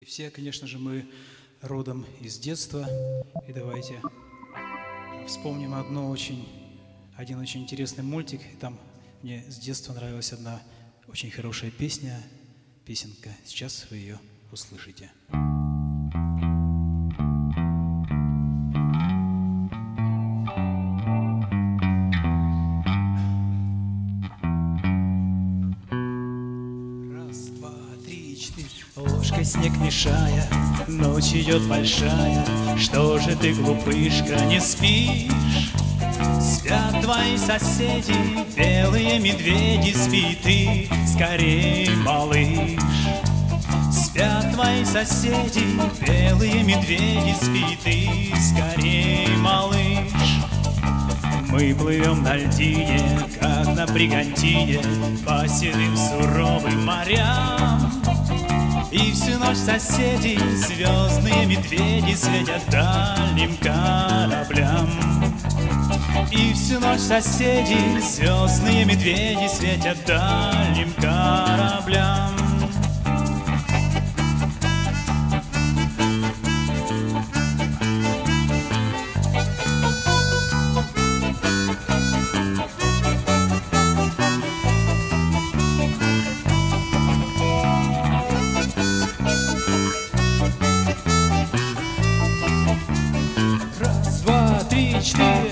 все, конечно же, мы родом из детства. И давайте вспомним один очень интересный мультик. И там мне с детства нравилась одна очень хорошая песенка. Сейчас вы ее услышите. Ложкой снег мешая, ночь идет большая. Что же ты, глупышка, не спишь? Спят твои соседи, белые медведи, спи ты скорей, малыш. Спят твои соседи, белые медведи, спи ты скорей, малыш. Мы плывем на льдине, как на бригантине, по седым суровым морям. И всю ночь соседи, звездные медведи, светят дальним кораблям. И всю ночь соседи, звездные медведи, светят дальним кораблям. Раз, два, три, четыре.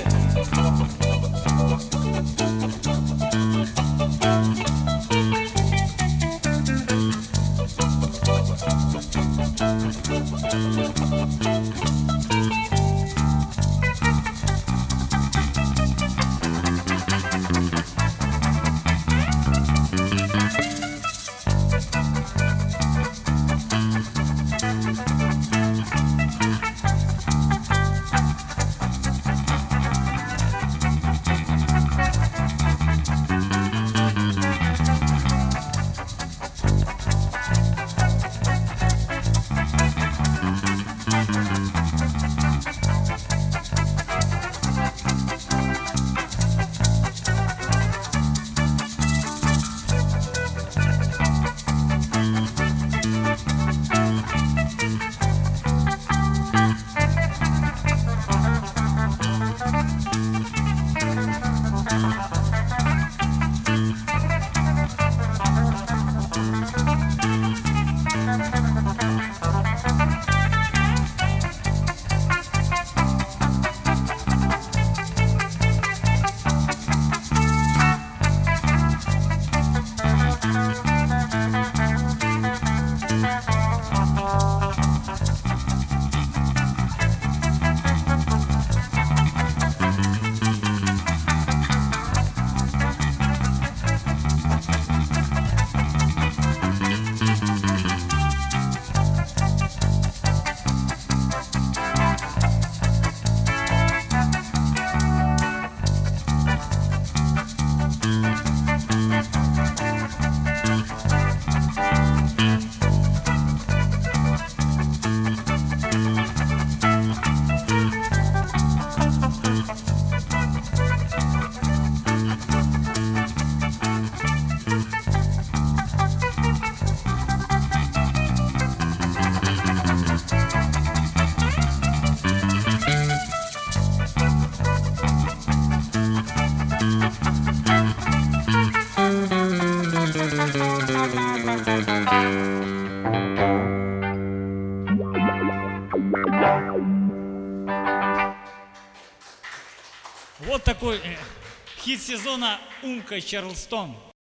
Вот такой хит сезона «Умка Чарлстон».